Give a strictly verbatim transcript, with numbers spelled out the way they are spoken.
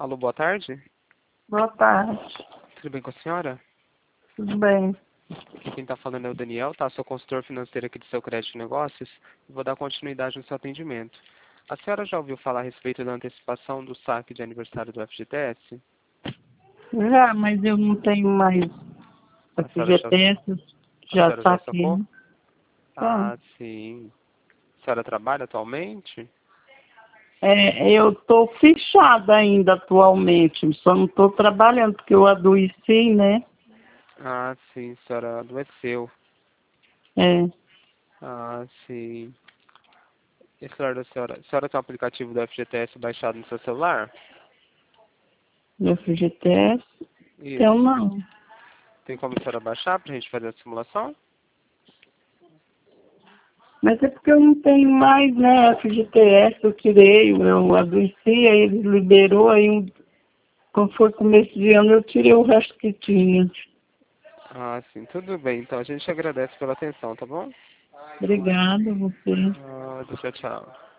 Alô, boa tarde. Boa tarde. Tudo bem com a senhora? Tudo bem? Aqui quem está falando é o Daniel, tá? Sou consultor financeiro aqui do seu Crédito de Negócios. Vou dar continuidade no seu atendimento. A senhora já ouviu falar a respeito da antecipação do saque de aniversário do F G T S? Já, mas eu não tenho mais A senhora já, F G T S, a já senhora está já aqui. sacou? Tá. Ah, sim. A senhora trabalha atualmente? É, eu estou fechada ainda atualmente, só não estou trabalhando porque eu adoeci, né? Ah, sim, a senhora adoeceu. É, Ah, sim. E a senhora, a senhora, a senhora tem um aplicativo do F G T S baixado no seu celular? meu F G T S, eu Isso. não. Tem como a senhora baixar para a gente fazer a simulação? Mas é porque eu não tenho mais, né, F G T S, eu tirei, eu adoeci, aí ele liberou, aí um- quando foi começo de ano eu tirei o resto que tinha. Ah, sim, tudo bem. Então a gente agradece pela atenção, tá bom? Obrigada, você. Ah, tchau, tchau.